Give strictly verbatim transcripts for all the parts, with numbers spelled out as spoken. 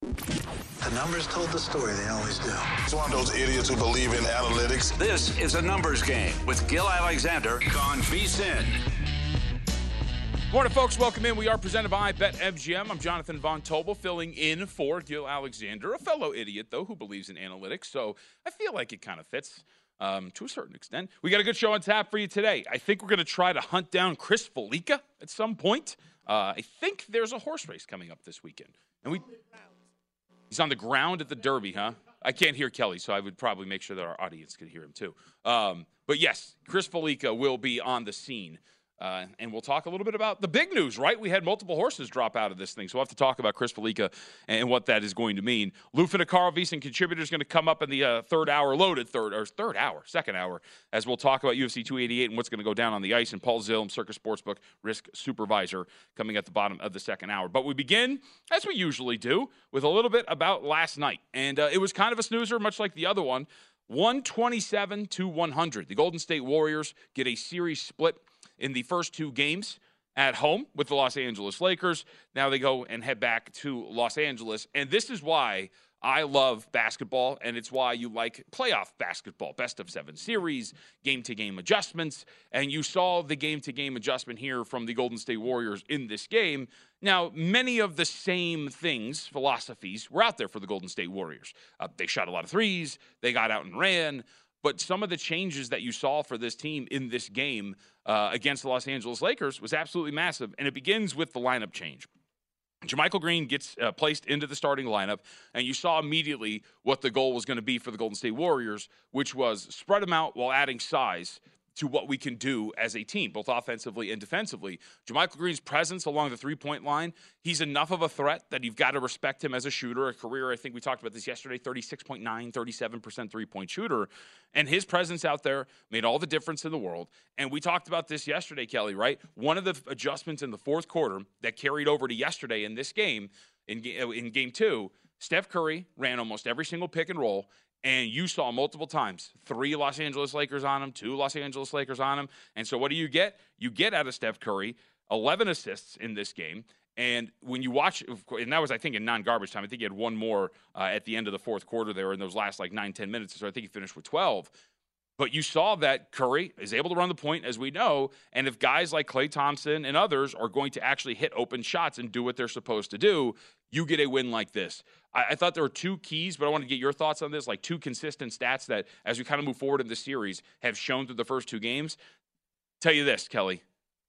The numbers told the story. They always do. It's one of those idiots who believe in analytics. This is a numbers game with Gil Alexander on VSiN. Morning, folks. Welcome in. We are presented by BetMGM. I'm Jonathan Von Tobel, filling in for Gil Alexander, a fellow idiot, though, who believes in analytics. So I feel like it kind of fits um, to a certain extent. We got a good show on tap for you today. I think we're going to try to hunt down Chris Fallica at some point. Uh, I think there's a horse race coming up this weekend. And we... He's on the ground at the Derby, huh? I can't hear Kelly, so I would probably make sure that our audience could hear him too. Um, but yes, Chris Fallica will be on the scene. Uh, and we'll talk a little bit about the big news, right? We had multiple horses drop out of this thing, so we'll have to talk about Chris Fallica and what that is going to mean. Lou Finocchiaro, VSiN contributor, is going to come up in the uh, third hour, loaded third, or third hour, second hour, as we'll talk about U F C two eighty-eight and what's going to go down on the ice. And Paul Zilm, Circus Sportsbook risk supervisor, coming at the bottom of the second hour. But we begin, as we usually do, with a little bit about last night. And uh, it was kind of a snoozer, much like the other one. one twenty-seven to one hundred. The Golden State Warriors get a series split in the first two games at home with the Los Angeles Lakers. Now they go and head back to Los Angeles. And this is why I love basketball, and it's why you like playoff basketball, best of seven series, game-to-game adjustments. And you saw the game-to-game adjustment here from the Golden State Warriors in this game. Now, many of the same things, philosophies, were out there for the Golden State Warriors. Uh, they shot a lot of threes. They got out and ran. But some of the changes that you saw for this team in this game uh, against the Los Angeles Lakers was absolutely massive, and it begins with the lineup change. JaMychal Green gets uh, placed into the starting lineup, and you saw immediately what the goal was going to be for the Golden State Warriors, which was spread them out while adding size to what we can do as a team, both offensively and defensively. JaMychal Green's presence along the three-point line, he's enough of a threat that you've got to respect him as a shooter, a career, I think we talked about this yesterday, thirty-six point nine, thirty-seven percent three-point shooter. And his presence out there made all the difference in the world. And we talked about this yesterday, Kelly, right? One of the adjustments in the fourth quarter that carried over to yesterday in this game, in, in game two, Steph Curry ran almost every single pick and roll. And you saw multiple times, three Los Angeles Lakers on him, two Los Angeles Lakers on him. And so what do you get? You get out of Steph Curry eleven assists in this game. And when you watch, and that was, I think, in non-garbage time. I think he had one more uh, at the end of the fourth quarter there in those last, like, nine, ten minutes. So I think he finished with twelve. But you saw that Curry is able to run the point, as we know, and if guys like Klay Thompson and others are going to actually hit open shots and do what they're supposed to do, you get a win like this. I, I thought there were two keys, but I want to get your thoughts on this, like two consistent stats that, as we kind of move forward in the series, have shown through the first two games. Tell you this, Kelly.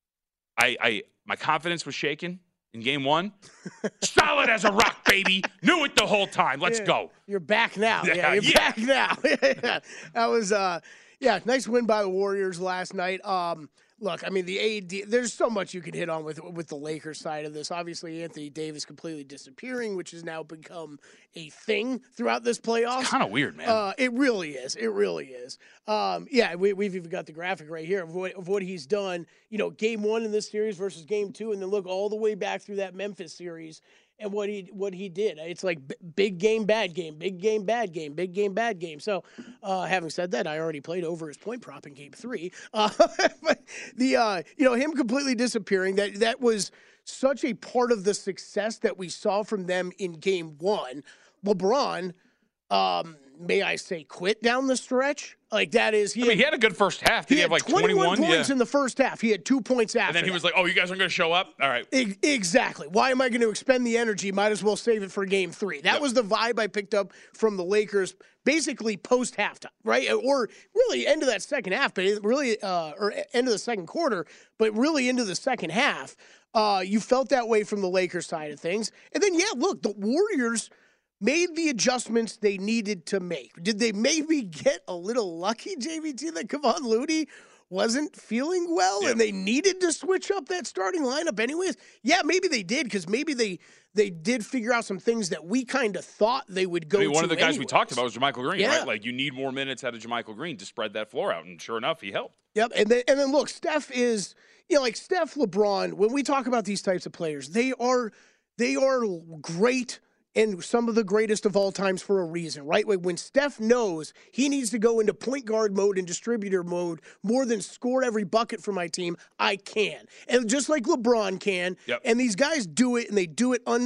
I, I my confidence was shaken in game one. Solid as a rock, baby. Knew it the whole time. Let's yeah, go. You're back now. Yeah, Yeah, you're yeah. back now. yeah. That was, uh, yeah, nice win by the Warriors last night. Um, look, I mean, the A D, there's so much you can hit on with with the Lakers side of this. Obviously, Anthony Davis completely disappearing, which has now become a thing throughout this playoffs. Kind of weird, man. Uh, it really is. It really is. Um, yeah, we, we've even got the graphic right here of what, of what he's done, you know, game one in this series versus game two, and then look all the way back through that Memphis series and what he what he did. It's like b- big game, bad game, big game, bad game, big game, bad game. So uh, having said that, I already played over his point prop in game three. Uh, but the, uh, you know, him completely disappearing, that that was such a part of the success that we saw from them in game one. LeBron, um, may I say, quit down the stretch. Like that is, he, I had, mean, he had a good first half. Did he, he have had like twenty-one points yeah. in the first half. He had two points after. And then he that. was like, "Oh, you guys aren't going to show up? All right." E- exactly. Why am I going to expend the energy? Might as well save it for game three. That yep. was the vibe I picked up from the Lakers, basically post halftime, right? Or really end of that second half, but really, uh, or end of the second quarter, but really into the second half. Uh, you felt that way from the Lakers side of things. And then, yeah, look, the Warriors made the adjustments they needed to make. Did they maybe get a little lucky, J V T, that Kevon Looney wasn't feeling well yep. and they needed to switch up that starting lineup anyways? Yeah, maybe they did, because maybe they they did figure out some things that we kind of thought they would go to I mean, one of the guys anyways. we talked about was JaMychal Green, Yeah. right? Like, you need more minutes out of JaMychal Green to spread that floor out, and sure enough, he helped. Yep, and then, and then look, Steph is, you know, like Steph, LeBron, when we talk about these types of players, they are they are great and some of the greatest of all times for a reason, right? When Steph knows he needs to go into point guard mode and distributor mode more than score every bucket for my team, I can. And just like LeBron can, yep. and these guys do it, and they do it un,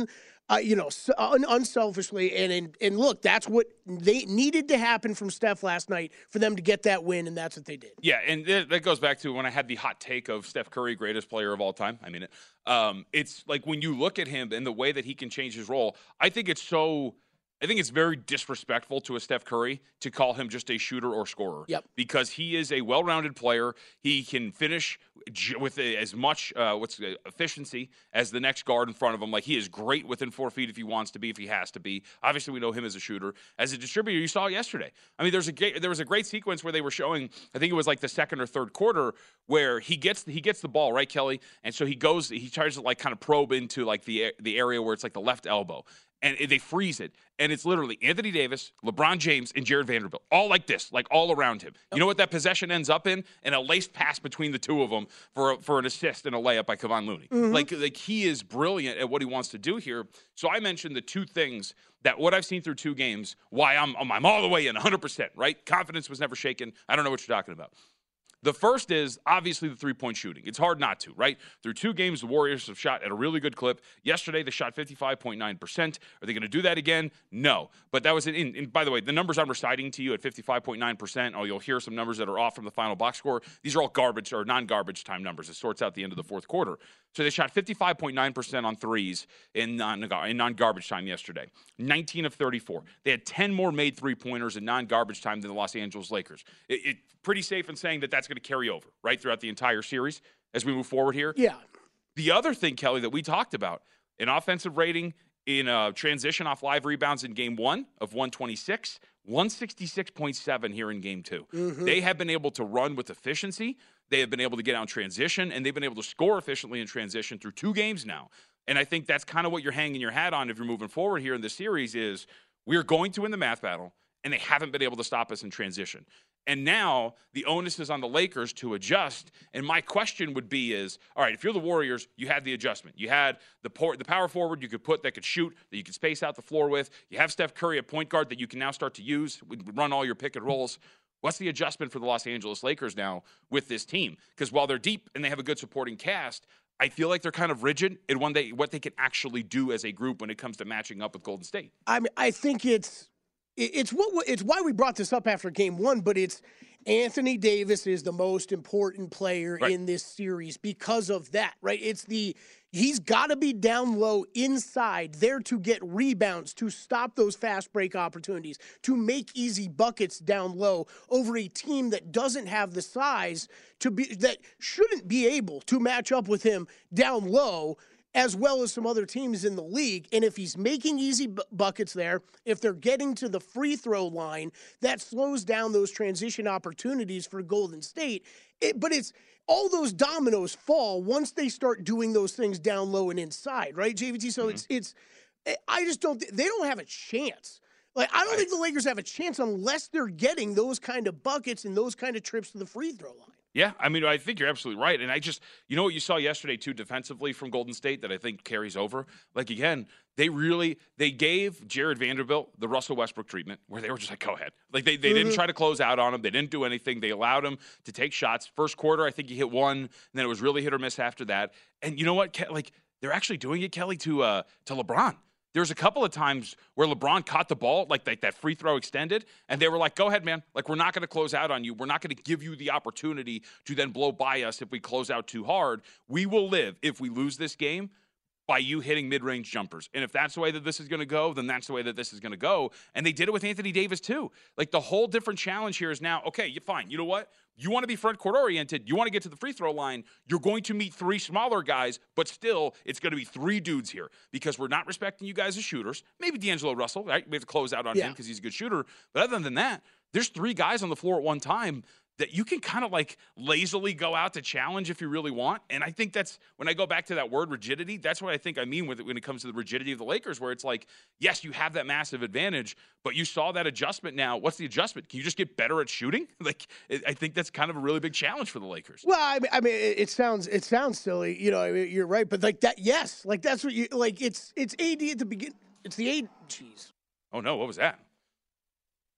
uh, you know, un- unselfishly. And, and and look, that's what they needed to happen from Steph last night for them to get that win, and that's what they did. Yeah, and th- that goes back to when I had the hot take of Steph Curry, greatest player of all time. I mean it. Um, it's like when you look at him and the way that he can change his role, I think it's so – I think it's very disrespectful to a Steph Curry to call him just a shooter or scorer. Yep. Because he is a well-rounded player. He can finish j- with a, as much uh, what's uh, efficiency as the next guard in front of him. Like, he is great within four feet if he wants to be, if he has to be. Obviously, we know him as a shooter. As a distributor, you saw it yesterday. I mean, there's a ga- there was a great sequence where they were showing, I think it was like the second or third quarter, where he gets he gets the ball, right, Kelly? And so he goes, he tries to like kind of probe into like the the area where it's like the left elbow. And they freeze it. And it's literally Anthony Davis, LeBron James, and Jared Vanderbilt. All like this, like all around him. You know what that possession ends up in? In a laced pass between the two of them for, a, for an assist and a layup by Kevon Looney. Mm-hmm. Like, like he is brilliant at what he wants to do here. So I mentioned the two things that what I've seen through two games, why I'm, I'm all the way in, one hundred percent, right? Confidence was never shaken. I don't know what you're talking about. The first is obviously the three-point shooting. It's hard not to, right? Through two games, the Warriors have shot at a really good clip. Yesterday, they shot fifty-five point nine percent. Are they going to do that again? No. But that was, in, in, by the way, the numbers I'm reciting to you at fifty-five point nine percent, oh, you'll hear some numbers that are off from the final box score. These are all garbage or non-garbage time numbers. It sorts out the end of the fourth quarter. So they shot fifty-five point nine percent on threes in, non, in non-garbage time yesterday. nineteen of thirty-four. They had ten more made three-pointers in non-garbage time than the Los Angeles Lakers. It, it pretty safe in saying that that's going to carry over, right, throughout the entire series as we move forward here. Yeah. The other thing, Kelly, that we talked about, an offensive rating in uh, transition off live rebounds in game one of one twenty-six, one sixty-six point seven here in game two. Mm-hmm. They have been able to run with efficiency. They have been able to get out transition, and they've been able to score efficiently in transition through two games now. And I think that's kind of what you're hanging your hat on if you're moving forward here in this series is we're going to win the math battle, and they haven't been able to stop us in transition. And now the onus is on the Lakers to adjust. And my question would be is, all right, if you're the Warriors, you had the adjustment. You had the por- the power forward you could put that could shoot, that you could space out the floor with. You have Steph Curry at point guard that you can now start to use, run all your pick and rolls. What's the adjustment for the Los Angeles Lakers now with this team? Because while they're deep and they have a good supporting cast, I feel like they're kind of rigid in one day, what they can actually do as a group when it comes to matching up with Golden State. I mean, I think it's it's what it's why we brought this up after game one, but it's Anthony Davis is the most important player right. in this series because of that, right? It's the he's got to be down low inside there to get rebounds, to stop those fast break opportunities, to make easy buckets down low over a team that doesn't have the size to be that shouldn't be able to match up with him down low, as well as some other teams in the league. And if he's making easy bu- buckets there, if they're getting to the free throw line, that slows down those transition opportunities for Golden State. It, but it's all those dominoes fall once they start doing those things down low and inside, right, J V T? So mm-hmm. it's it's I just don't they don't have a chance. Like I don't right. think the Lakers have a chance unless they're getting those kind of buckets and those kind of trips to the free throw line. Yeah, I mean, I think you're absolutely right. And I just, you know what you saw yesterday, too, defensively from Golden State that I think carries over? Like, again, they really, they gave Jared Vanderbilt the Russell Westbrook treatment where they were just like, go ahead. Like, they, they mm-hmm. didn't try to close out on him. They didn't do anything. They allowed him to take shots. First quarter, I think he hit one, and then it was really hit or miss after that. And you know what? Ke- like, they're actually doing it, Kelly, to uh, to LeBron. There's a couple of times where LeBron caught the ball, like that, that free throw extended, and they were like, go ahead, man. Like, we're not going to close out on you. We're not going to give you the opportunity to then blow by us if we close out too hard. We will live, if we lose this game, by you hitting mid-range jumpers. And if that's the way that this is going to go, then that's the way that this is going to go. And they did it with Anthony Davis, too. Like, the whole different challenge here is now, okay, you're fine. You know what? You want to be front court oriented. You want to get to the free throw line. You're going to meet three smaller guys, but still, it's going to be three dudes here because we're not respecting you guys as shooters. Maybe D'Angelo Russell, right? We have to close out on yeah. him because he's a good shooter. But other than that, there's three guys on the floor at one time that you can kind of like lazily go out to challenge if you really want. And I think that's, when I go back to that word rigidity, that's what I think I mean with it when it comes to the rigidity of the Lakers, where it's like, yes, you have that massive advantage, but you saw that adjustment now. What's the adjustment? Can you just get better at shooting? Like, it, I think that's kind of a really big challenge for the Lakers. Well, I mean, I mean it, it sounds it sounds silly, you know, I mean, you're right, but like that, yes, like that's what you, like it's it's A D at the beginning. It's the A D, jeez. Oh, no, what was that?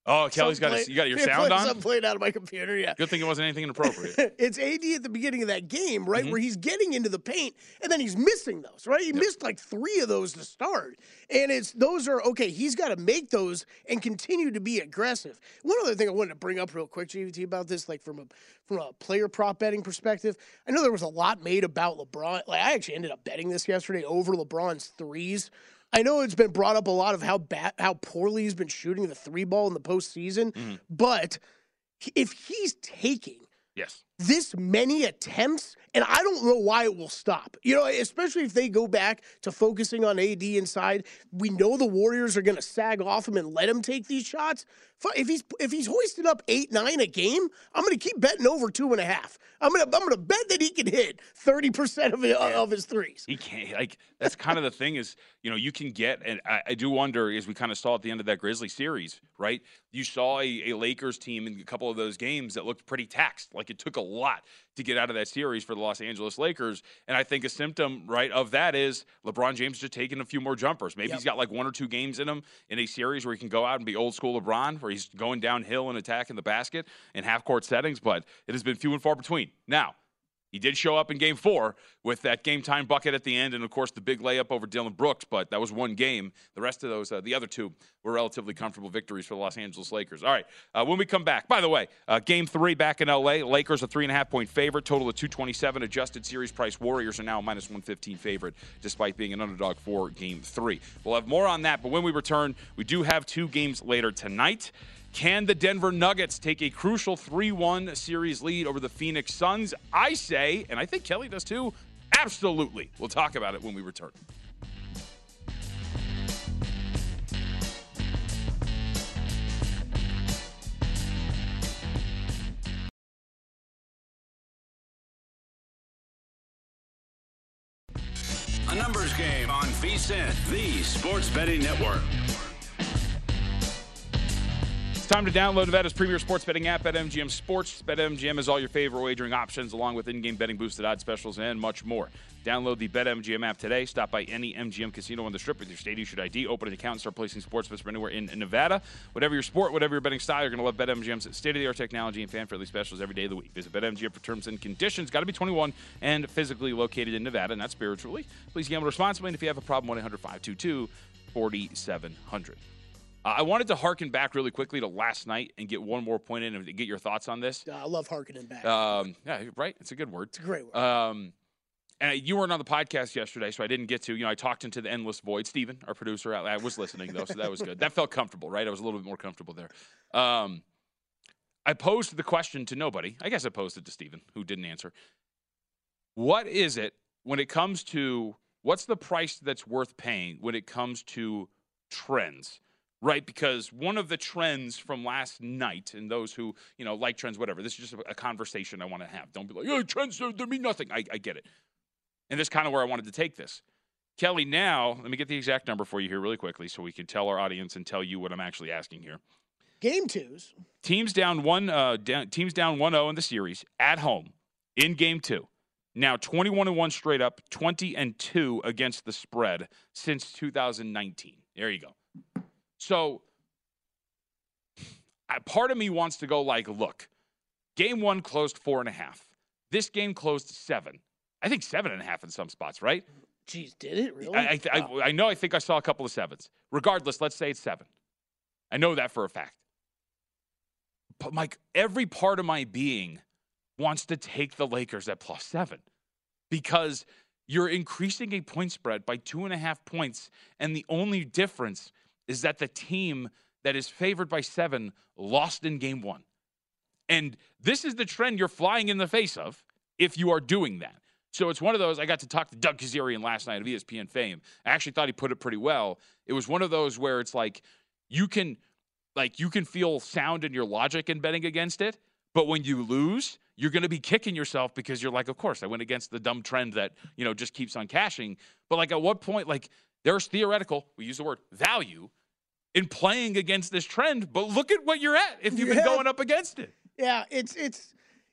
Oh, Kelly's got Something his, you got your play- sound on? Something playing out of my computer, yeah. Good thing it wasn't anything inappropriate. It's A D at the beginning of that game, right, Mhm. where he's getting into the paint, and then he's missing those, right? He Yep. missed like three of those to start. And it's those are, okay, he's got to make those and continue to be aggressive. One other thing I wanted to bring up real quick, G V T, about this, like from a from a player prop betting perspective, I know there was a lot made about LeBron. Like, I actually ended up betting this yesterday over LeBron's threes. I know it's been brought up a lot of how bad, how poorly he's been shooting the three ball in the postseason, Mm-hmm. but if he's taking Yes. this many attempts, and I don't know why it will stop. You know, especially if they go back to focusing on A D inside. We know the Warriors are going to sag off him and let him take these shots. If he's if he's hoisted up eight, nine a game, I'm going to keep betting over two and a half. I'm going to I'm going to bet that he can hit thirty percent of, it, of his threes. He can't, like, that's kind of the thing is, you know, you can get, and I, I do wonder, as we kind of saw at the end of that Grizzly series, right? You saw a, a Lakers team in a couple of those games that looked pretty taxed. Like, it took a lot to get out of that series for the Los Angeles Lakers. And I think a symptom, right, of that is LeBron James just taking a few more jumpers. Maybe Yep. he's got like one or two games in him in a series where he can go out and be old school LeBron, where he's going downhill and attacking the basket in half court settings, but it has been few and far between. Now, he did show up in game four with that game time bucket at the end and, of course, the big layup over Dylan Brooks, but that was one game. The rest of those, uh, the other two, were relatively comfortable victories for the Los Angeles Lakers. All right, uh, when we come back, by the way, uh, game three back in L A, Lakers a three and a half point favorite, total of two twenty-seven, adjusted series price. Warriors are now a minus one fifteen favorite, despite being an underdog for game three. We'll have more on that, but when we return, we do have two games later tonight. Can the Denver Nuggets take a crucial three one series lead over the Phoenix Suns? I say, and I think Kelly does too, absolutely. We'll talk about it when we return. A numbers game on V S I N, the sports betting network. It's time to download Nevada's premier sports betting app, BetMGM Sports. BetMGM has all your favorite wagering options, along with in-game betting boosted odds specials and much more. Download the BetMGM app today. Stop by any M G M casino on the Strip with your state-issued I D. Open an account and start placing sports bets from anywhere in Nevada. Whatever your sport, whatever your betting style, you're going to love BetMGM's state-of-the-art technology and fan-friendly specials every day of the week. Visit BetMGM for terms and conditions. Got to be twenty-one and physically located in Nevada, not spiritually. Please gamble responsibly, and if you have a problem, one eight hundred five two two four seven zero zero. Uh, I wanted to harken back really quickly to last night and get one more point in and get your thoughts on this. Uh, I love harkening back. Um, yeah, right. It's a good word. it's a great word. Um, and you weren't on the podcast yesterday, so I didn't get to. You know, I talked into the endless void. Steven, our producer, I, I was listening though, so that was good. That felt comfortable, right? I was a little bit more comfortable there. Um, I posed the question to nobody. I guess I posed it to Steven, who didn't answer. What is it when it comes to what's the price that's worth paying when it comes to trends? Right, because one of the trends from last night, and those who, you know, like trends, whatever, this is just a conversation I want to have. Don't be like, oh, trends, they mean nothing. I, I get it. And that's kind of where I wanted to take this. Kelly, now, let me get the exact number for you here really quickly so we can tell our audience and tell you what I'm actually asking here. Game twos. Teams down one, uh, down, teams down one oh in the series at home in game two. Now twenty-one and one straight up, twenty and two against the spread since two thousand nineteen. There you go. So, I, part of me wants to go like, look, game one closed four and a half. This game closed seven. I think seven and a half in some spots, right? Jeez, did it really? I, I, Wow. I, I know I think I saw a couple of sevens. Regardless, let's say it's seven. I know that for a fact. But, Mike, every part of my being wants to take the Lakers at plus seven because you're increasing a point spread by two and a half points, and the only difference is that the team that is favored by seven lost in game one. And this is the trend you're flying in the face of if you are doing that. So it's one of those, I got to talk to Doug Kazarian last night of E S P N fame. I actually thought he put it pretty well. It was one of those where it's like, you can, like, you can feel sound in your logic in betting against it, but when you lose, you're going to be kicking yourself because you're like, of course, I went against the dumb trend that, you know, just keeps on cashing. But, like, at what point, like, there's theoretical, we use the word value, in playing against this trend, but look at what you're at if you've been Yeah. going up against it. Yeah, it's it's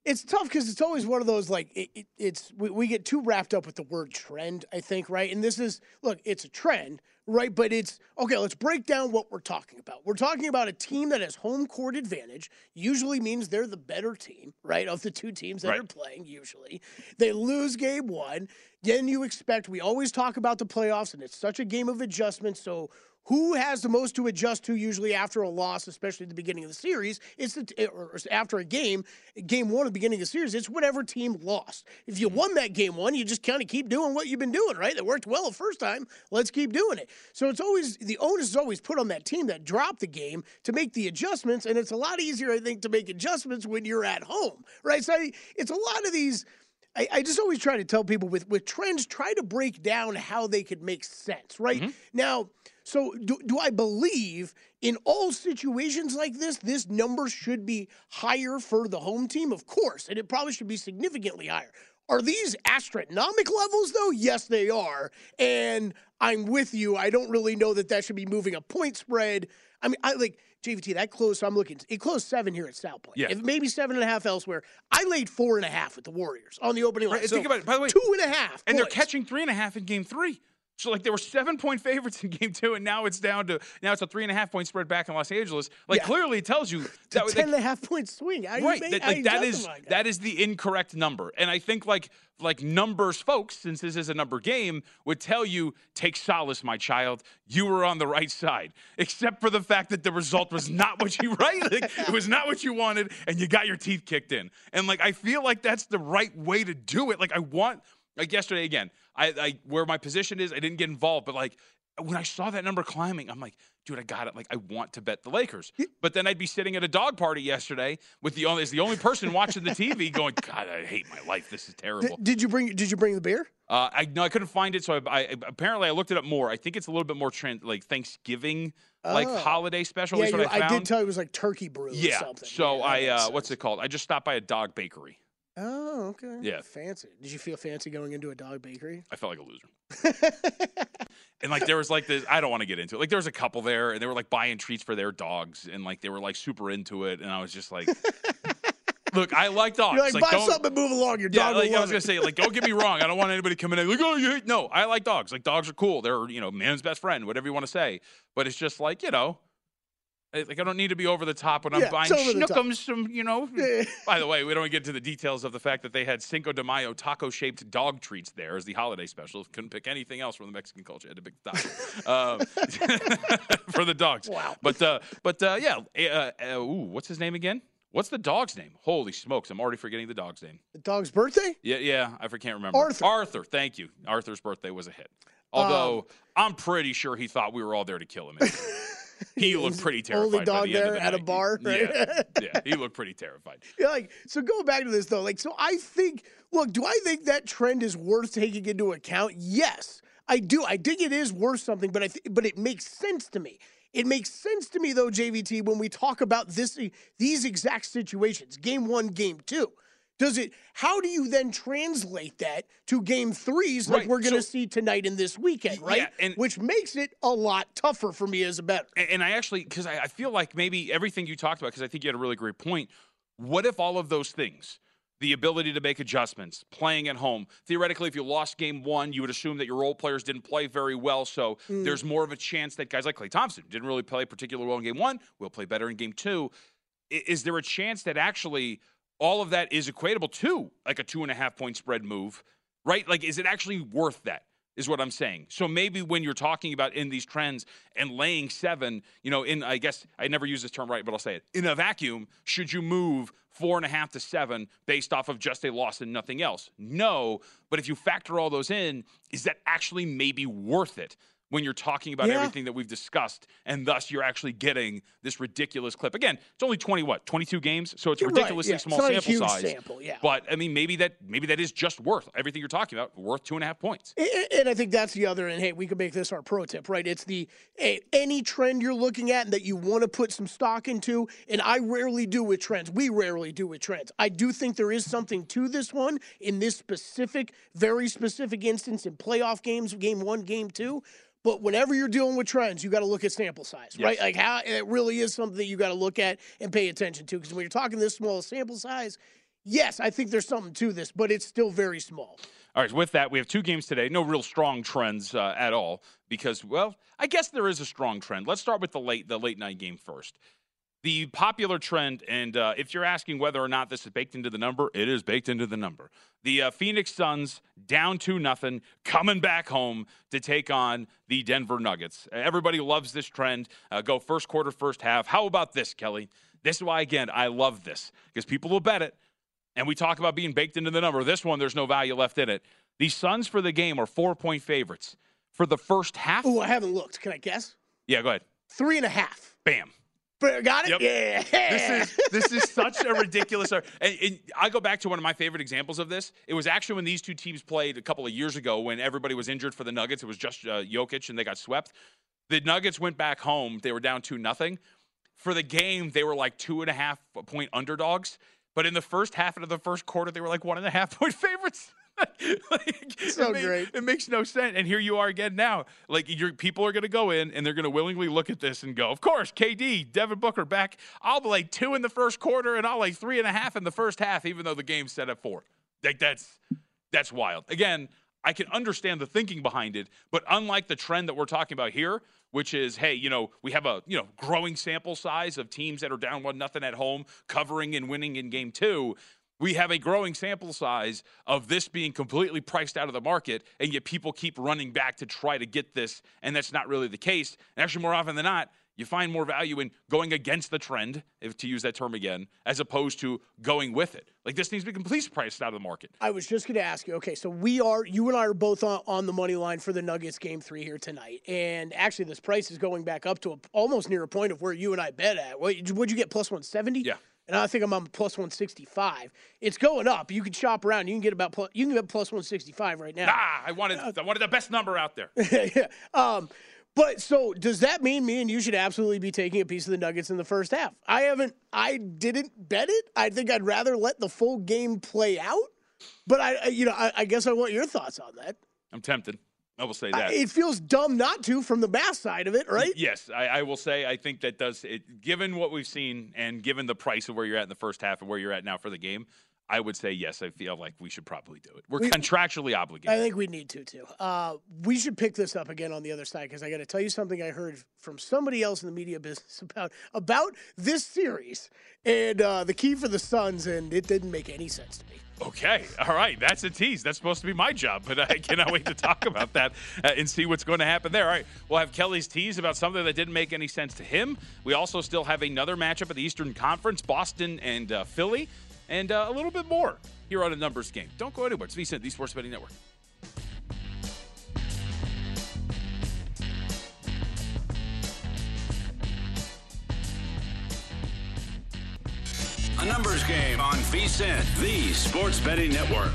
It's tough because it's always one of those, like, it, it, it's we, we get too wrapped up with the word trend, I think, right? And this is, look, it's a trend, right? But it's, okay, let's break down what we're talking about. We're talking about a team that has home court advantage, usually means they're the better team, right, of the two teams that Right. are playing, usually. They lose game one. Then you expect, we always talk about the playoffs, and it's such a game of adjustment, so who has the most to adjust to usually after a loss, especially at the beginning of the series? It's the, or after a game, game one at the beginning of the series, it's whatever team lost. If you won that game one, you just kind of keep doing what you've been doing, right? That worked well the first time. Let's keep doing it. So it's always, the onus is always put on that team that dropped the game to make the adjustments, and it's a lot easier, I think, to make adjustments when you're at home, right? So I, it's a lot of these. I, I just always try to tell people with, with trends, try to break down how they could make sense, right? Mm-hmm. Now, so do, do I believe in all situations like this, this number should be higher for the home team? Of course, and it probably should be significantly higher. Are these astronomical levels, though? Yes, they are. And I'm with you. I don't really know that that should be moving a point spread. I mean, I like J V T, that close, so I'm looking. It closed seven here at South Point. Yeah. If maybe seven and a half elsewhere. I laid four and a half with the Warriors on the opening line. Right, So think about it. By the way, two and a half. and they're points. catching three and a half in game three. So, like, they were seven-point favorites in game two, and now it's down to now it's a three and a half point spread back in Los Angeles. Like, Yeah. clearly it tells you It's a that ten and a half point swing. How you right, make- that, how like you that is justify that is the incorrect number. And I think like like numbers folks, since this is a number game, would tell you, take solace, my child. You were on the right side, except for the fact that the result was not what you right. Like, it was not what you wanted, and you got your teeth kicked in. And like I feel like that's the right way to do it. Like I want. Like yesterday, again, I, I where my position is, I didn't get involved, but like when I saw that number climbing, I'm like, dude, I got it. Like I want to bet the Lakers, but then I'd be sitting at a dog party yesterday with the only as the only person watching the T V, going, God, I hate my life. This is terrible. Did, did you bring Did you bring the beer? Uh, I no, I couldn't find it, so I, I apparently I looked it up more. I think it's a little bit more trend, like Thanksgiving, like Oh. holiday special. Yeah, is what you- I found. did tell you it was like turkey brew or yeah. something. So Yeah, that I makes uh, what's sense. it called? I just stopped by a dog bakery. Oh, okay. Yeah. Fancy. Did you feel fancy going into a dog bakery? I felt like a loser. And like there was like this, I don't want to get into it. Like there was a couple there, and they were like buying treats for their dogs, and like they were like super into it, and I was just like, look, I like dogs. You're like, buy don't- something and move along. Your Yeah, dog like will I love was gonna it. say, like, don't get me wrong. I don't want anybody coming in like, oh, you hate. No, I like dogs. Like dogs are cool. They're you know man's best friend, whatever you want to say. But it's just like you know. Like I don't need to be over the top when I'm Yeah, buying it's over the top. schnookums from you know. By the way, we don't get to the details of the fact that they had Cinco de Mayo taco-shaped dog treats there as the holiday special. Couldn't pick anything else from the Mexican culture. Had to pick taco um, for the dogs. Wow. But uh, but uh, yeah. Uh, uh, ooh, what's his name again? What's the dog's name? Holy smokes! I'm already forgetting the dog's name. The dog's birthday? Yeah, yeah, I can't remember. Arthur. Arthur, thank you. Arthur's birthday was a hit. Although Um, I'm pretty sure he thought we were all there to kill him. He looked pretty terrified. Only by dog the end of there the at a night. bar, right? Yeah, yeah, he looked pretty terrified. Yeah, like, so going back to this though, like, so I think, look, do I think that trend is worth taking into account? Yes, I do. I think it is worth something, but I, th- but it makes sense to me. It makes sense to me though, J V T, when we talk about this, these exact situations, game one, game two. Does it? How do you then translate that to game threes like Right, we're going to so- see tonight and this weekend, right? Yeah, and- Which makes it a lot tougher for me as a bettor. And, and I actually, because I, I feel like maybe everything you talked about, because I think you had a really great point. What if all of those things, the ability to make adjustments, playing at home, theoretically, if you lost game one, you would assume that your role players didn't play very well. So Mm. there's more of a chance that guys like Klay Thompson didn't really play particularly well in game one, will play better in game two. I- Is there a chance that actually all of that is equatable to like a two and a half point spread move, right? Like, is it actually worth that? Is what I'm saying. So maybe when you're talking about in these trends and laying seven, you know, in, I guess I never use this term right, but I'll say it. In a vacuum, should you move four and a half to seven based off of just a loss and nothing else? No. But if you factor all those in, is that actually maybe worth it? When you're talking about Yeah. everything that we've discussed, and thus you're actually getting this ridiculous clip. Again, it's only twenty, what, twenty-two games? So it's You're right, ridiculously yeah. small It's not a sample huge size. sample, yeah. But I mean, maybe that maybe that is just worth everything you're talking about, worth two and a half points. And and I think that's the other, and hey, we could make this our pro tip, right? It's the hey, any trend you're looking at that you want to put some stock into, and I rarely do with trends. We rarely do with trends. I do think there is something to this one in this specific, very specific instance in playoff games, game one, game two. But whenever you're dealing with trends, you got to look at sample size, right? Yes. Like how it really is something that you got to look at and pay attention to. Because when you're talking this small sample size, yes, I think there's something to this, but it's still very small. All right, so with that, we have two games today. No real strong trends uh, at all because, well, I guess there is a strong trend. Let's start with the late the late night game first. The popular trend, and uh, if you're asking whether or not this is baked into the number, it is baked into the number. The uh, Phoenix Suns down two nothing, coming back home to take on the Denver Nuggets. Everybody loves this trend. Uh, go first quarter, first half. How about this, Kelly? This is why, again, I love this because people will bet it. And we talk about being baked into the number. This one, there's no value left in it. The Suns for the game are four-point favorites. For the first half. Oh, I haven't looked. Can I guess? Yeah, go ahead. Three and a half. Bam. Got it? Yep. Yeah. This is this is such a ridiculous. And, and I go back to one of my favorite examples of this. It was actually when these two teams played a couple of years ago when everybody was injured for the Nuggets. It was just uh, Jokic, and they got swept. The Nuggets went back home. They were down two nothing. For the game, they were like two and a half point underdogs. But in the first half of the first quarter, they were like one and a half point favorites. like, so it make, great. It makes no sense. And here you are again now. Like your people are going to go in and they're going to willingly look at this and go, of course, K D, Devin Booker back. I'll lay two in the first quarter and I'll lay three and a half in the first half, even though the game's set at four. Like that's that's wild. Again, I can understand the thinking behind it, but unlike the trend that we're talking about here, which is, hey, you know, we have a, you know, growing sample size of teams that are down one nothing at home, covering and winning in game two. We have a growing sample size of this being completely priced out of the market, and yet people keep running back to try to get this, and that's not really the case. And actually, more often than not, you find more value in going against the trend, if to use that term again, as opposed to going with it. Like this needs to be completely priced out of the market. I was just going to ask you, okay, so we are, you and I are both on, on the money line for the Nuggets game three here tonight. And actually this price is going back up to a, almost near a point of where you and I bet at. What, would you get plus one seventy? Yeah. And I think I'm on plus one sixty-five. It's going up. You can shop around. You can get about plus, you can get plus one sixty-five right now. Ah, I wanted, I wanted the best number out there. yeah. Um, But so does that mean me and you should absolutely be taking a piece of the Nuggets in the first half? I haven't, I didn't bet it. I think I'd rather let the full game play out. But I, you know, I, I guess I want your thoughts on that. I'm tempted. I will say that. I, it feels dumb not to from the math side of it, right? Yes, I, I will say I think that does it. Given what we've seen and given the price of where you're at in the first half and where you're at now for the game, I would say yes. I feel like we should probably do it. We're we, contractually obligated. I think we need to too. Uh, we should pick this up again on the other side because I got to tell you something I heard from somebody else in the media business about about this series and uh, the key for the Suns, and it didn't make any sense to me. Okay, all right, that's a tease. That's supposed to be my job, but I cannot wait to talk about that uh, and see what's going to happen there. All right, we'll have Kelly's tease about something that didn't make any sense to him. We also still have another matchup at the Eastern Conference, Boston and uh, Philly, and uh, a little bit more here on a numbers game. Don't go anywhere. It's VSiN, the Sports Betting Network. A numbers game on VSiN, the Sports Betting Network.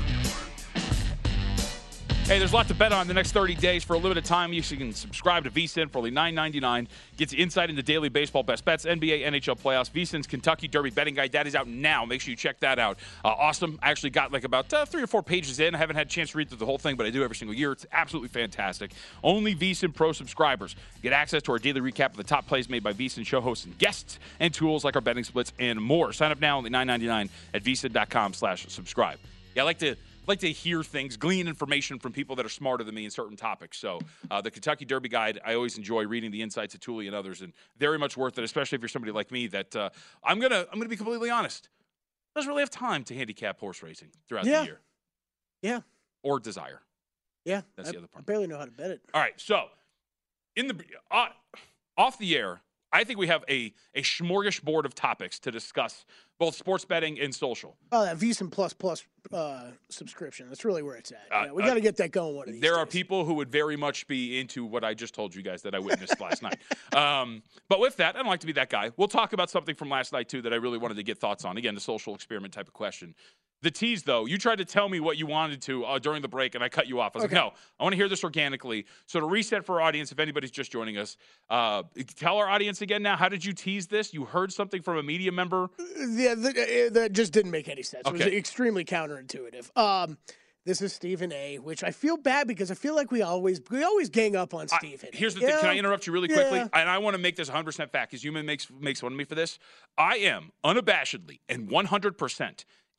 Hey, there's a lot to bet on the next thirty days. For a limited time, you can subscribe to VSiN for only nine ninety-nine. Gets you insight into daily baseball best bets, N B A, N H L playoffs, VSiN's Kentucky Derby betting guide. That is out now. Make sure you check that out. Uh, awesome. I actually got like about uh, three or four pages in. I haven't had a chance to read through the whole thing, but I do every single year. It's absolutely fantastic. Only VSiN Pro subscribers get access to our daily recap of the top plays made by VSiN show hosts and guests, and tools like our betting splits and more. Sign up now, only nine ninety-nine at VSiN.com slash subscribe. Yeah, I like to... like to hear things, glean information from people that are smarter than me in certain topics. So uh, the Kentucky Derby Guide, I always enjoy reading the insights of Tully and others, and very much worth it, especially if you're somebody like me that uh, I'm going to I'm gonna be completely honest. Doesn't really have time to handicap horse racing throughout yeah. the year. Yeah. Or desire. Yeah. That's I, the other part. I barely know how to bet it. All right, so in the uh, off the air, I think we have a, a smorgasbord of topics to discuss, both sports betting and social. Oh, that VSiN Plus Plus uh, subscription. That's really where it's at. Uh, Yeah, we uh, got to get that going one of these There days. are people who would very much be into what I just told you guys that I witnessed last night. Um, but with that, I don't like to be that guy. We'll talk about something from last night, too, that I really wanted to get thoughts on. Again, the social experiment type of question. The tease, though, you tried to tell me what you wanted to uh, during the break, and I cut you off. I was Okay. like, no, I want to hear this organically. So to reset for our audience, if anybody's just joining us, uh, tell our audience again now, how did you tease this? You heard something from a media member? Yeah, that, uh, that just didn't make any sense. It was Okay. extremely counterintuitive. Um, this is Stephen A., which I feel bad because I feel like we always we always gang up on Stephen. I, here's the yeah. thing. Can I interrupt you really quickly? Yeah. And I want to make this one hundred percent fact because Human makes, makes fun of me for this. I am unabashedly and one hundred percent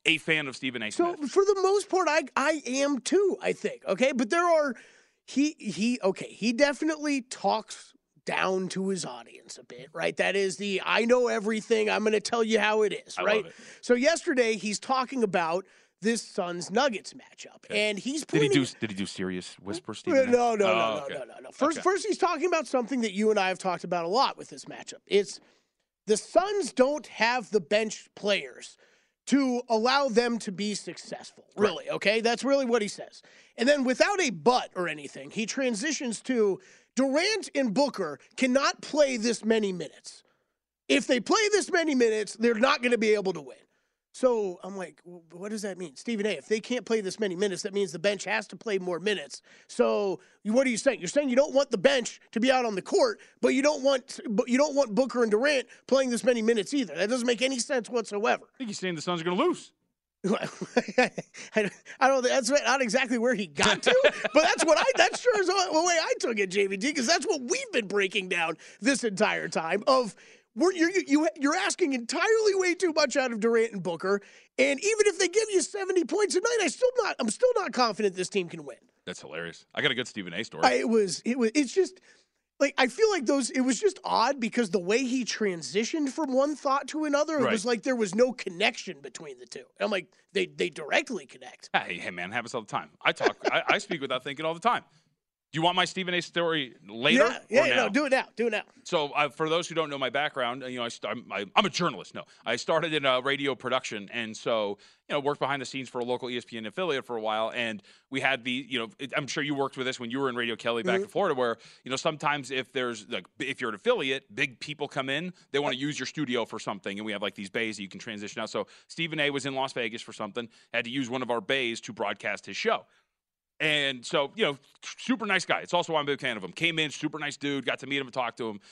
a fan of Stephen A. So Smith. for the most part, I I am too, I think. Okay. But there are he he okay, he definitely talks down to his audience a bit, right? That is the I know everything, I'm gonna tell you how it is, I right? love it. So yesterday he's talking about this Suns Nuggets matchup. Okay. And he's Did he pointing do? Did he do serious whisper, Uh, Stephen? A? No, no, no, Oh, no, okay. no, no, no. First, Okay. first, he's talking about something that you and I have talked about a lot with this matchup. It's the Suns don't have the bench players to allow them to be successful. Really, okay? That's really what he says. And then, without a but or anything, he transitions to Durant and Booker cannot play this many minutes. If they play this many minutes, they're not going to be able to win. So I'm like, well, what does that mean? Stephen A., if they can't play this many minutes, that means the bench has to play more minutes. So what are you saying? You're saying you don't want the bench to be out on the court, but you don't want but you don't want Booker and Durant playing this many minutes either. That doesn't make any sense whatsoever. I think he's saying the Suns are going to lose. I I don't. That's not exactly where he got to, but that's what I. That sure is the way I took it, J V D, because that's what we've been breaking down this entire time. Of we're, you're you, you're asking entirely way too much out of Durant and Booker, and even if they give you seventy points a night, I still not. I'm still not confident this team can win. That's hilarious. I got a good Stephen A. story. I, it was. It was. It's just. Like, I feel like those, it was just odd because the way he transitioned from one thought to another, it Right. was like there was no connection between the two. And I'm like, they they directly connect. Hey, hey, man, happens all the time. I talk, I, I speak without thinking all the time. Do you want my Stephen A. story later? Yeah, yeah, or yeah, now? no, do it now. Do it now. So, uh, for those who don't know my background, you know, I st- I'm, I, I'm a journalist. No, I started in uh, radio production, and so you know, worked behind the scenes for a local E S P N affiliate for a while. And we had the, you know, it, I'm sure you worked with this when you were in Radio Kelly back Mm-hmm. in Florida, where you know sometimes if there's like if you're an affiliate, big people come in, they want to use your studio for something, and we have like these bays that you can transition out. So Stephen A. was in Las Vegas for something, had to use one of our bays to broadcast his show. And so, you know, super nice guy. It's also why I'm a big fan of him. Came in, super nice dude, got to meet him and talk to him.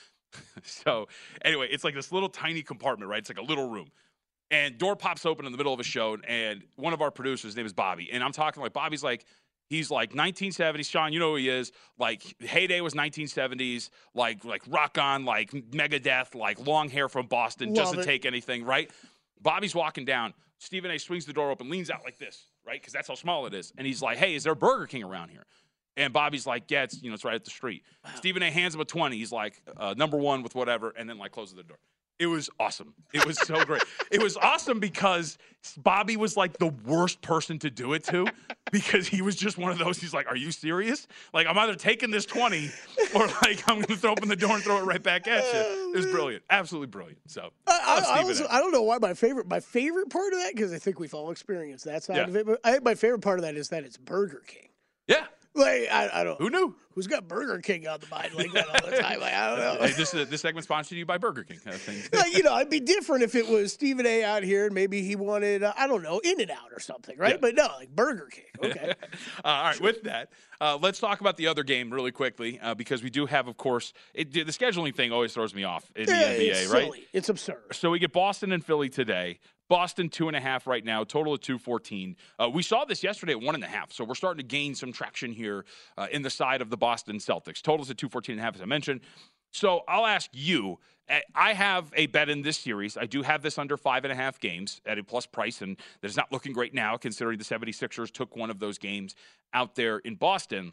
So, anyway, it's like this little tiny compartment, right? It's like a little room. And door pops open in the middle of a show, and one of our producers, his name is Bobby. And I'm talking like, Bobby's like, he's like nineteen seventies. Sean, you know who he is. Like, heyday was nineteen seventies. Like, like rock on, like Megadeth, like long hair from Boston, Love doesn't it. take anything, right? Bobby's walking down. Stephen A. swings the door open, leans out like this, right? Because that's how small it is. And he's like, hey, is there a Burger King around here? And Bobby's like, yeah, it's, you know, it's right at the street. Wow. Stephen A. hands him a twenty. He's like, uh, number one with whatever, and then like closes the door. It was awesome. It was so great. It was awesome because Bobby was like the worst person to do it to because he was just one of those. He's like, are you serious? Like, I'm either taking this twenty or like I'm going to open the door and throw it right back at you. It was brilliant. Absolutely brilliant. So I, I, I, Stephen also, A. I don't know why my favorite my favorite part of that, because I think we've all experienced that side Yeah. of it, but I think my favorite part of that is that it's Burger King. Yeah. Like, I, I don't Who knew? Who's got Burger King on the mind like that all the time? Like, I don't know. Hey, this, uh, this segment sponsored to you by Burger King. Kind of thing. Like, you know, it'd be different if it was Stephen A. out here and maybe he wanted, uh, I don't know, In-N-Out or something, right? Yeah. But no, like Burger King. Okay. uh, all right, with that, uh, let's talk about the other game really quickly uh, because we do have, of course, it, the scheduling thing always throws me off in the Yeah, N B A, it's right? silly. It's absurd. So we get Boston and Philly today. Boston two and a half right now, total of two fourteen. Uh, we saw this yesterday at one and a half, so we're starting to gain some traction here uh, in the side of the Boston Celtics. Totals at two fourteen and a half, as I mentioned. So I'll ask you. I have a bet in this series. I do have this under five and a half games at a plus price, and that is not looking great now considering the seventy-sixers took one of those games out there in Boston.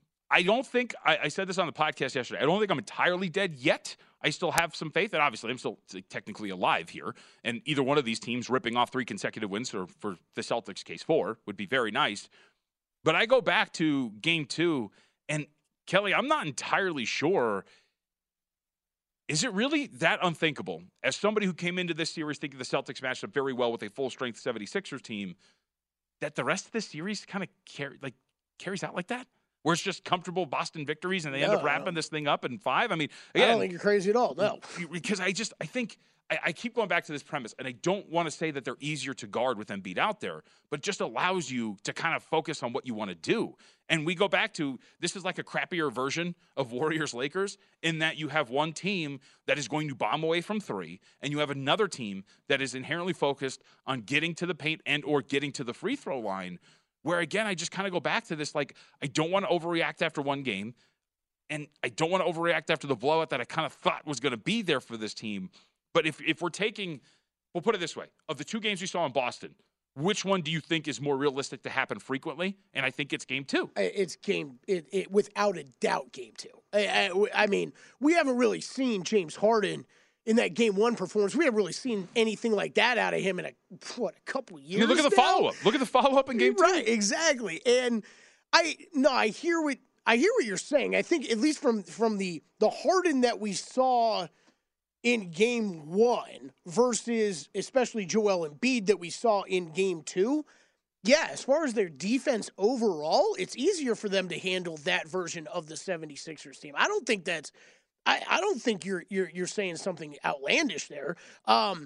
I don't think, I, I said this on the podcast yesterday, I don't think I'm entirely dead yet. I still have some faith, and obviously I'm still technically alive here, and either one of these teams ripping off three consecutive wins, or for the Celtics case four, would be very nice. But I go back to game two, and Kelly, I'm not entirely sure, is it really that unthinkable? As somebody who came into this series thinking the Celtics matched up very well with a full-strength seventy-sixers team, that the rest of the series kind of carry, like, carries out like that? Where it's just comfortable Boston victories and they end No, up wrapping this thing up in five? I mean, I again, don't think you're crazy at all. No. because I just, I think, I, I keep going back to this premise, and I don't want to say that they're easier to guard with Embiid out there, but it just allows you to kind of focus on what you want to do. And we go back to, this is like a crappier version of Warriors-Lakers in that you have one team that is going to bomb away from three, and you have another team that is inherently focused on getting to the paint and or getting to the free throw line. Where, again, I just kind of go back to this, like, I don't want to overreact after one game, and I don't want to overreact after the blowout that I kind of thought was going to be there for this team. But if if we're taking, we'll put it this way, of the two games we saw in Boston, which one do you think is more realistic to happen frequently? And I think it's game two. It's game, it, it without a doubt, game two. I, I, I mean, we haven't really seen James Harden in that game one performance. We haven't really seen anything like that out of him in a what a couple of years. I mean, look at the now. follow up. Look at the follow up in game two. Right, exactly. And I no, I hear what I hear what you're saying. I think at least from from the the Harden that we saw in game one versus especially Joel Embiid that we saw in game two, yeah, as far as their defense overall, it's easier for them to handle that version of the seventy-sixers team. I don't think that's I, I don't think you're you're you're saying something outlandish there. Um,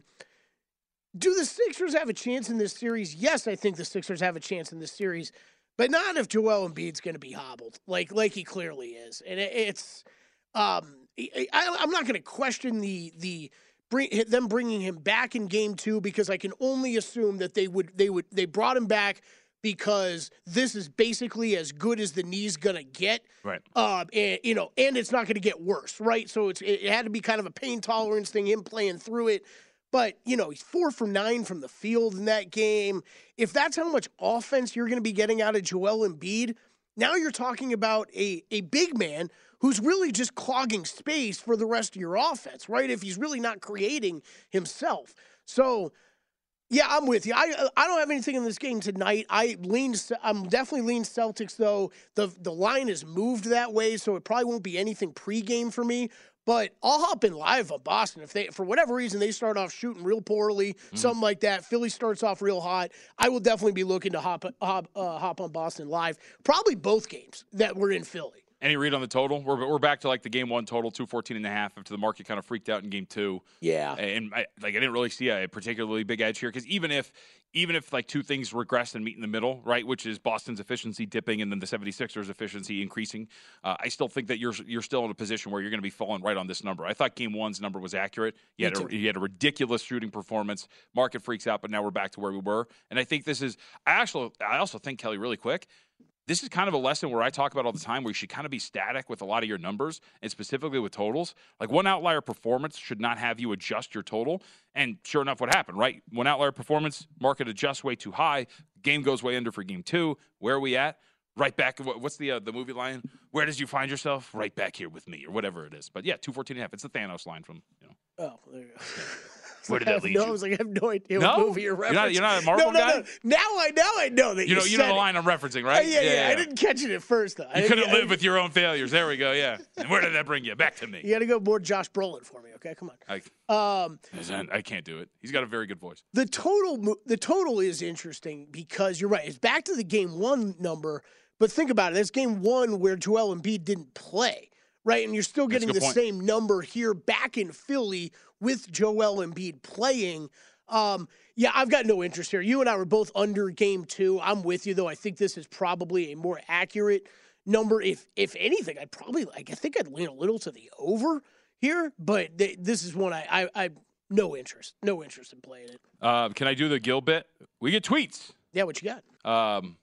do the Sixers have a chance in this series? Yes, I think the Sixers have a chance in this series, but not if Joel Embiid's going to be hobbled like like he clearly is. And it, it's um, I, I'm not going to question the the bring them bringing him back in game two because I can only assume that they would they would they brought him back because this is basically as good as the knee's gonna get, right? Um, and you know, and it's not gonna get worse, right? So it's it had to be kind of a pain tolerance thing, him playing through it. But you know, he's four from nine from the field in that game. If that's how much offense you're gonna be getting out of Joel Embiid, now you're talking about a a big man who's really just clogging space for the rest of your offense, right? If he's really not creating himself. So, yeah, I'm with you. I I don't have anything in this game tonight. I lean. I'm definitely lean Celtics, though. The the line is moved that way, so it probably won't be anything pregame for me. But I'll hop in live on Boston if they, for whatever reason, they start off shooting real poorly, mm-hmm. something like that. Philly starts off real hot. I will definitely be looking to hop hop uh, hop on Boston live. Probably both games that we're in Philly. Any read on the total? We're we're back to like the game one total, two fourteen and a half after the market kind of freaked out in game two. Yeah. And I, like I didn't really see a particularly big edge here because even if even if like two things regress and meet in the middle, right, which is Boston's efficiency dipping and then the seventy-sixers efficiency increasing, uh, I still think that you're you're still in a position where you're going to be falling right on this number. I thought game one's number was accurate. You had, a, you had a ridiculous shooting performance. Market freaks out, but now we're back to where we were. And I think this is I actually I also think, Kelly, really quick, this is kind of a lesson where I talk about all the time where you should kind of be static with a lot of your numbers and specifically with totals. Like one outlier performance should not have you adjust your total. And sure enough, what happened, right? One outlier performance, market adjusts way too high. Game goes way under for game two. Where are we at? Right back. What's the uh, the movie line? Where did you find yourself? Right back here with me or whatever it is. But yeah, two fourteen and a half. It's the Thanos line from, you know. Oh, there you go. Where did that lead no, you? I was like, I have no idea no? what movie you're referencing. You're not, you're not a Marvel no, no, guy? No. Now I now I know that you, you know. said You know the it. line I'm referencing, right? Uh, yeah, yeah, yeah, yeah. I didn't catch it at first, though. You couldn't live with your own failures. There we go, yeah. And where did that bring you? Back to me. You got to go more Josh Brolin for me, okay? Come on. I, um, I can't do it. He's got a very good voice. The total, the total is interesting because you're right. It's back to the game one number, but think about it. That's game one where Joel Embiid didn't play, right? And you're still getting the point. same number here back in Philly with Joel Embiid playing. Um, yeah, I've got no interest here. You and I were both under game two. I'm with you, though. I think this is probably a more accurate number. If if anything, I'd probably, like, I think I'd lean a little to the over here, but th- this is one I, I, I, no interest. No interest in playing it. Uh, can I do the Gil bit? We get tweets. Yeah, what you got? Um,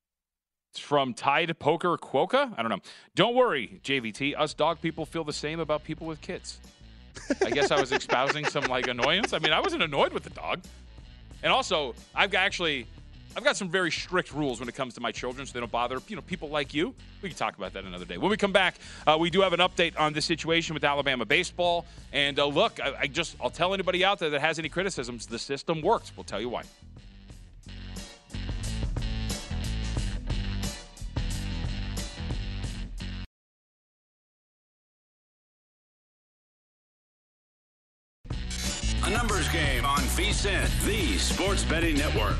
it's from Tide Poker Quokka. I don't know. Don't worry, J V T. Us dog people feel the same about people with kids. I guess I was espousing some like annoyance. I mean, I wasn't annoyed with the dog. And also, I've got actually, I've got some very strict rules when it comes to my children so they don't bother, you know, people like you. We can talk about that another day. When we come back, uh, we do have an update on the situation with Alabama baseball. And uh, look, I, I just, I'll tell anybody out there that has any criticisms, the system works. We'll tell you why. A numbers game on V S I N, the sports betting network.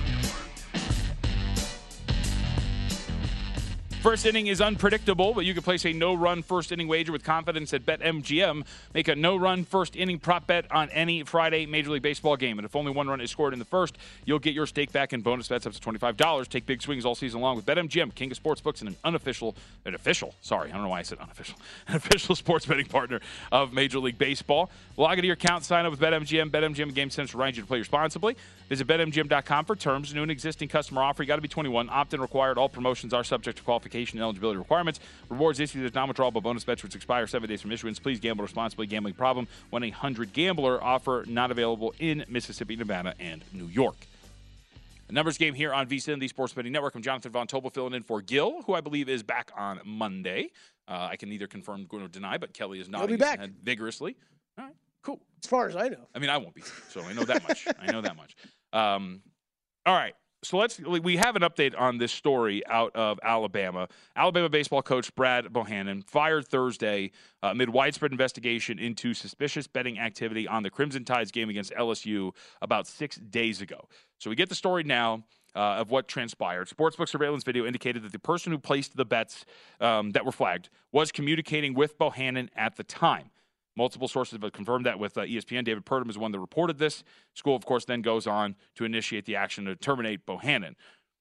First inning is unpredictable, but you can place a no-run first inning wager with confidence at BetMGM. Make a no-run first inning prop bet on any Friday Major League Baseball game. And if only one run is scored in the first, you'll get your stake back in bonus bets up to twenty-five dollars. Take big swings all season long with BetMGM, king of sportsbooks, and an unofficial, an official, sorry, I don't know why I said unofficial, an official sports betting partner of Major League Baseball. Log into your account, sign up with BetMGM. BetMGM and Game Sense remind you to play responsibly. Visit Bet M G M dot com for terms. New and existing customer offer. You got to be twenty-one. Opt-in required. All promotions are subject to qualification and eligibility requirements. Rewards issued as non-withdrawable bonus bets which expire seven days from issuance. Please gamble responsibly. Gambling problem. one eight hundred gambler. Offer not available in Mississippi, Nevada, and New York. A numbers game here on VSiN, the Sports Betting Network. I'm Jonathan Von Tobel filling in for Gil, who I believe is back on Monday. Uh, I can neither confirm or deny, but Kelly is nodding He'll be back. his head vigorously. All right, cool. As far as I know. I mean, I won't be, so I know that much. I know that much. Um, all right. So let's we have an update on this story out of Alabama. Alabama baseball coach Brad Bohannon fired Thursday uh, amid widespread investigation into suspicious betting activity on the Crimson Tide's game against L S U about six days ago. So we get the story now uh, of what transpired. Sportsbook surveillance video indicated that the person who placed the bets um, that were flagged was communicating with Bohannon at the time. Multiple sources have confirmed that with uh, E S P N. David Purdom is the one that reported this. School, of course, then goes on to initiate the action to terminate Bohannon.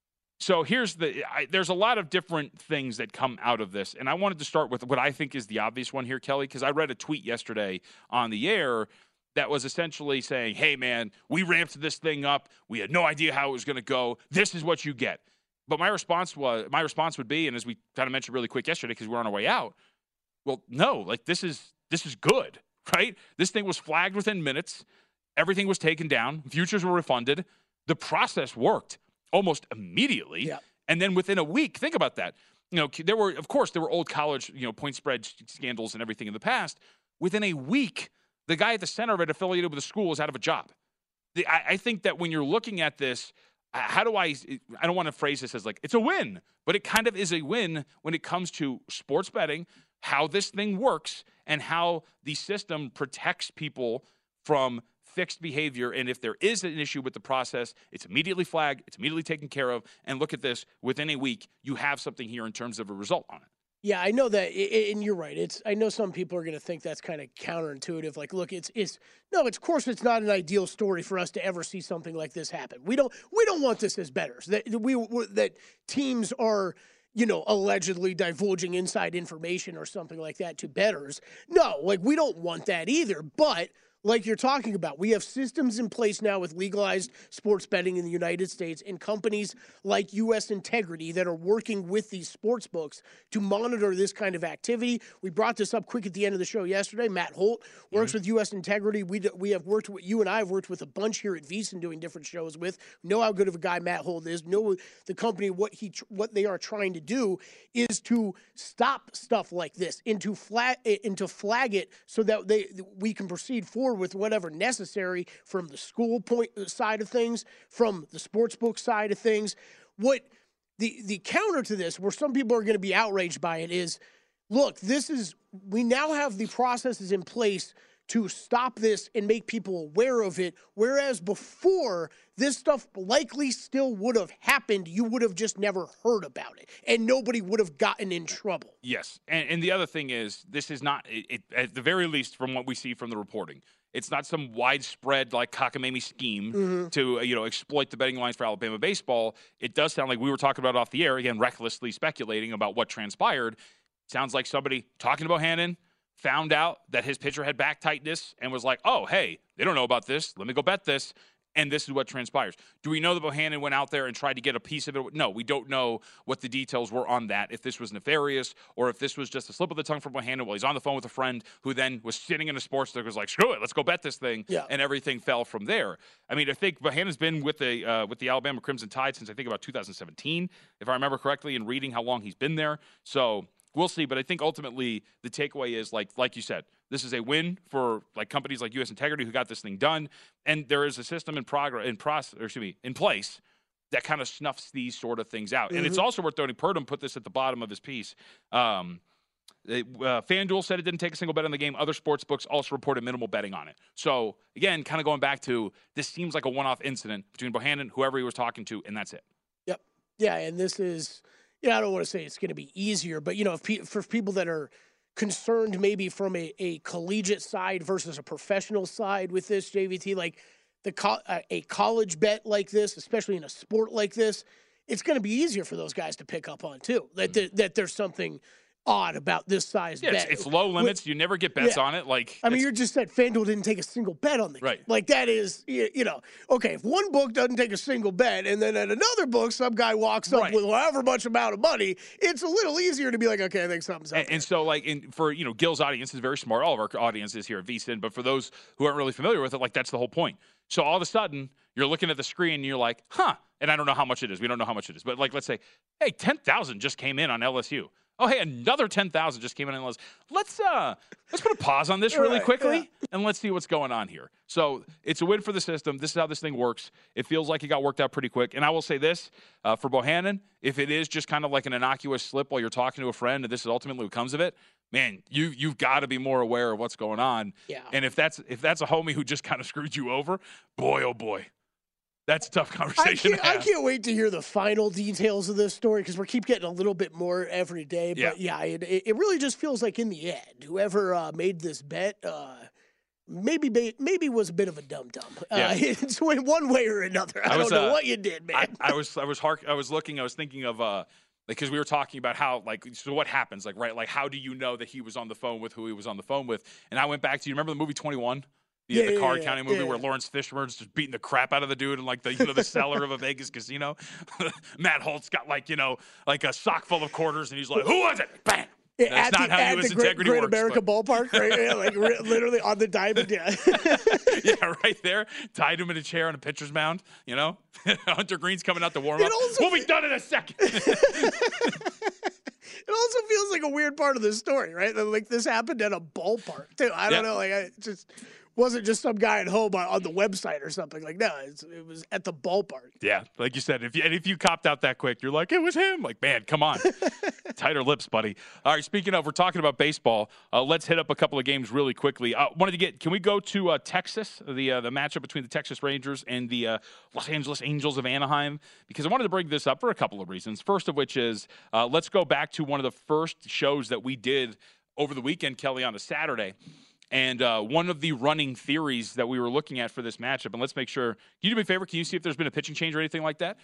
So here's the I, there's a lot of different things that come out of this. And I wanted to start with what I think is the obvious one here, Kelly, because I read a tweet yesterday on the air that was essentially saying, hey, man, we ramped this thing up. We had no idea how it was going to go. This is what you get. But my response was my response would be, and as we kind of mentioned really quick yesterday because we're on our way out, well, no, like this is This is good, right? This thing was flagged within minutes. Everything was taken down. Futures were refunded. The process worked almost immediately. Yeah. And then within a week, think about that. You know, there were, of course, there were old college, you know, point spread scandals and everything in the past. Within a week, the guy at the center of it affiliated with the school was out of a job. The, I, I think that when you're looking at this, how do I, I don't want to phrase this as like, it's a win, but it kind of is a win when it comes to sports betting, how this thing works, and how the system protects people from fixed behavior. And if there is an issue with the process, it's immediately flagged, it's immediately taken care of. And look at this, within a week, you have something here in terms of a result on it. Yeah, I know that, and you're right. It's I know some people are going to think that's kind of counterintuitive. Like, look, it's it's no, it's, of course, it's not an ideal story for us to ever see something like this happen. We don't we don't want this as bettors. That we that teams are, you know, allegedly divulging inside information or something like that to bettors. No, like we don't want that either. But like you're talking about, we have systems in place now with legalized sports betting in the United States and companies like U S Integrity that are working with these sports books to monitor this kind of activity. We brought this up quick at the end of the show yesterday. Matt Holt works mm-hmm. with U S Integrity. We we have worked with, you and I have worked with a bunch here at VSiN doing different shows with. Know how good of a guy Matt Holt is. Know the company, what he what they are trying to do is to stop stuff like this and to flag, and to flag it so that they we can proceed forward with whatever necessary from the school point side of things, from the sports book side of things. What the the counter to this, where some people are going to be outraged by it, is, look, this is we now have the processes in place to stop this and make people aware of it, whereas before, this stuff likely still would have happened. You would have just never heard about it, and nobody would have gotten in trouble. Yes, and, and the other thing is, this is not, it, it, at the very least, from what we see from the reporting, it's not some widespread, like, cockamamie scheme mm-hmm. to, uh, you know, exploit the betting lines for Alabama baseball. It does sound like we were talking about off the air, again, recklessly speculating about what transpired. Sounds like somebody talking to Bohannon, found out that his pitcher had back tightness and was like, oh, hey, they don't know about this. Let me go bet this. And this is what transpires. Do we know that Bohannon went out there and tried to get a piece of it? No, we don't know what the details were on that, if this was nefarious or if this was just a slip of the tongue from Bohannon while he's on the phone with a friend who then was sitting in a sports book, was like, screw it, let's go bet this thing. Yeah. And everything fell from there. I mean, I think Bohannon's been with the, uh, with the Alabama Crimson Tide since I think about two thousand seventeen, if I remember correctly, and reading how long he's been there. So we'll see, but I think ultimately the takeaway is, like like you said, this is a win for like companies like U S Integrity who got this thing done, and there is a system in progress, in process, or excuse me, in place that kind of snuffs these sort of things out. Mm-hmm. And it's also worth noting, Purdom put this at the bottom of his piece. Um, it, uh, FanDuel said it didn't take a single bet on the game. Other sports books also reported minimal betting on it. So again, kind of going back to, this seems like a one-off incident between Bohannon, whoever he was talking to, and that's it. Yep. Yeah, and this is. Yeah, I don't want to say it's going to be easier, but, you know, if pe- for people that are concerned maybe from a, a collegiate side versus a professional side with this, J V T, like the co- uh, a college bet like this, especially in a sport like this, it's going to be easier for those guys to pick up on, too, that, mm-hmm. th- that there's something odd about this size yeah, bet. It's, it's low limits. With, you never get bets yeah. on it. Like, I mean, you just said FanDuel didn't take a single bet on the game. Right. Like, that is, you, you know, okay, if one book doesn't take a single bet and then at another book some guy walks up right. with however much amount of money, it's a little easier to be like, okay, I think something's up and, and so, like, in, for, you know, Gil's audience is very smart. All of our audience is here at VSiN. But for those who aren't really familiar with it, like, that's the whole point. So all of a sudden, you're looking at the screen and you're like, huh, and I don't know how much it is. We don't know how much it is. But, like, let's say, hey, ten thousand just came in on L S U. Oh, hey, another ten thousand just came in on L S U. Let's, uh, let's put a pause on this really Right, quickly yeah. and let's see what's going on here. So it's a win for the system. This is how this thing works. It feels like it got worked out pretty quick. And I will say this, uh, for Bohannon, if it is just kind of like an innocuous slip while you're talking to a friend and this is ultimately what comes of it, man, you, you've got to be more aware of what's going on. Yeah. And if that's if that's a homie who just kind of screwed you over, boy, oh boy. That's a tough conversation I can't, to I have. can't wait to hear the final details of this story because we keep getting a little bit more every day. But yeah, yeah it, it really just feels like in the end, whoever uh, made this bet uh, maybe ba- maybe was a bit of a dum dum. Yeah. Uh, it's one way or another. I, I was, don't know uh, what you did, man. I, I was I was hark, I was looking. I was thinking of uh because we were talking about how like so what happens like right like how do you know that he was on the phone with who he was on the phone with? And I went back to you remember the movie twenty-one. The, Yeah, the yeah, card yeah, counting movie yeah. where Lawrence Fishburne's just beating the crap out of the dude in like the you know the cellar of a Vegas casino. Matt Holt's got like you know like a sock full of quarters and he's like, who was it? Bam. Yeah, That's at not the, how at U S the Great, integrity Great works. America but- Ballpark, right? Yeah, like ri- literally on the diamond. Yeah. yeah, right there. Tied him in a chair on a pitcher's mound. You know, Hunter Green's coming out to warm It up. also- We'll be done in a second. It also feels like a weird part of the story, right? That, like this happened at a ballpark too. I don't Yeah. know, like I it just wasn't just some guy at home on, on the website or something. Like no, it's, it was at the ballpark. Yeah, like you said, if you and if you copped out that quick, you're like, it was him. Like, man, come on, tighter lips, buddy. All right, speaking of, we're talking about baseball. Uh, let's hit up a couple of games really quickly. Uh, wanted to get, can we go to uh, Texas, the uh, the matchup between the Texas Rangers and the uh, Los Angeles Angels of Anaheim? Because I wanted to bring this up for a couple of reasons. First of which is, uh, let's go back to one of the first shows that we did over the weekend, Kelly, on a Saturday. And uh, one of the running theories that we were looking at for this matchup, and let's make sure, can you do me a favor? Can you see if there's been a pitching change or anything like that?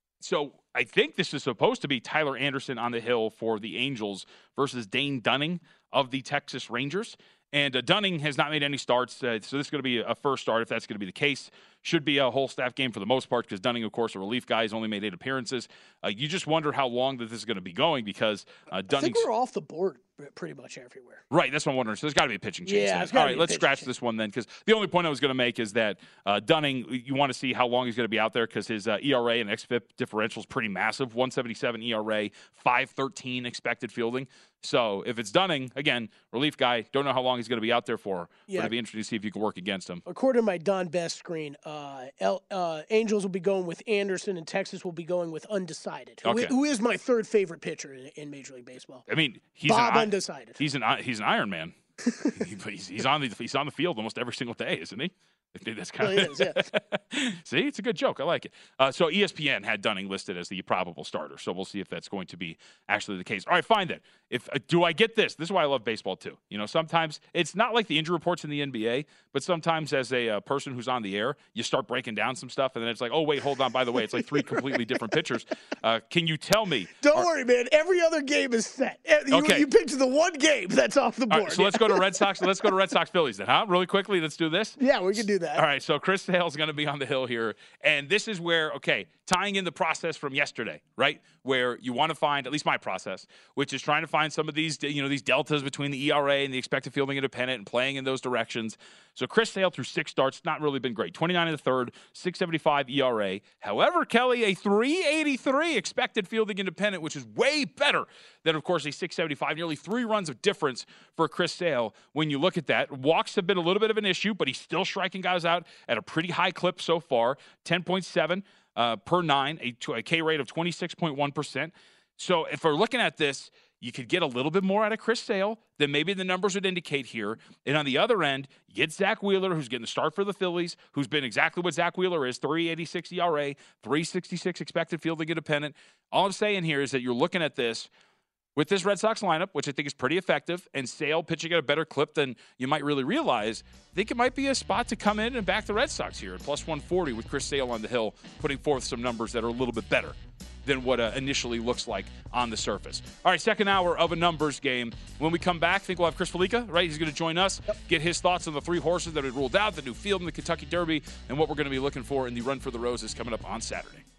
So I think this is supposed to be Tyler Anderson on the hill for the Angels versus Dane Dunning of the Texas Rangers. And uh, Dunning has not made any starts, uh, so this is going to be a first start if that's going to be the case. Should be a whole staff game for the most part because Dunning, of course, a relief guy, has only made eight appearances. Uh, you just wonder how long that this is going to be going because uh, I Dunning's... think we're off the board pretty much everywhere. Right, that's what I'm wondering. So there's got to be a pitching change. Yeah, then. it's gotta All be right, a let's pitching scratch change. this one then, because the only point I was going to make is that uh, Dunning, you want to see how long he's going to be out there because his uh, E R A and X F I P differential is pretty massive. one seventy-seven E R A, five thirteen expected fielding. So if it's Dunning, again, relief guy, don't know how long he's going to be out there for. Yeah. But it'd be interesting to see if you can work against him. According to my Don Best screen, uh, L, uh, Angels will be going with Anderson and Texas will be going with undecided. Who, Okay. who is my third favorite pitcher in, in Major League Baseball? I mean, he's Bob an, I- undecided. He's an he's an Iron Man. he, he's, he's on the he's on the field almost every single day, isn't he? That's kind Well, of he is, yeah. See, it's a good joke. I like it. Uh, so E S P N had Dunning listed as the probable starter. So we'll see if that's going to be actually the case. All right, fine then. If uh, do I get this? This is why I love baseball too. You know, sometimes it's not like the injury reports in the N B A, but sometimes as a uh, person who's on the air, you start breaking down some stuff, and then it's like, oh wait, hold on. By the way, it's like three completely different pitchers. Uh, can you tell me? Don't are- worry, man. Every other game is set. Eh, You, Okay. you picked the one game that's off the All board. right, so let's go to Red Sox. Let's go to Red Sox Phillies then, huh? Really quickly, let's do this. Yeah, we can do that. All right, so Chris Sale's going to be on the hill here. And this is where, okay, tying in the process from yesterday, right? Where you want to find, at least my process, which is trying to find some of these, you know, these deltas between the E R A and the expected fielding independent and playing in those directions. So Chris Sale through six starts, not really been great. twenty-nine in the third, six seventy-five E R A. However, Kelly, a three eighty-three expected fielding independent, which is way better than, of course, a six seventy-five. Nearly three runs of difference for Chris Sale when you look at that. Walks have been a little bit of an issue, but he's still striking guys out at a pretty high clip so far, ten point seven uh, per nine, a, a K rate of twenty-six point one percent. So if we're looking at this, you could get a little bit more out of Chris Sale than maybe the numbers would indicate here. And on the other end, you get Zach Wheeler, who's getting the start for the Phillies, who's been exactly what Zach Wheeler is, three eighty-six E R A, three sixty-six expected fielding independent. All I'm saying here is that you're looking at this with this Red Sox lineup, which I think is pretty effective, and Sale pitching at a better clip than you might really realize. I think it might be a spot to come in and back the Red Sox here at plus one forty with Chris Sale on the hill, putting forth some numbers that are a little bit better than what uh, initially looks like on the surface. All right, second hour of a numbers game. When we come back, I think we'll have Chris Felica, right? He's going to join us, yep. Get his thoughts on the three horses that we ruled out, the new field in the Kentucky Derby, and what we're going to be looking for in the Run for the Roses coming up on Saturday.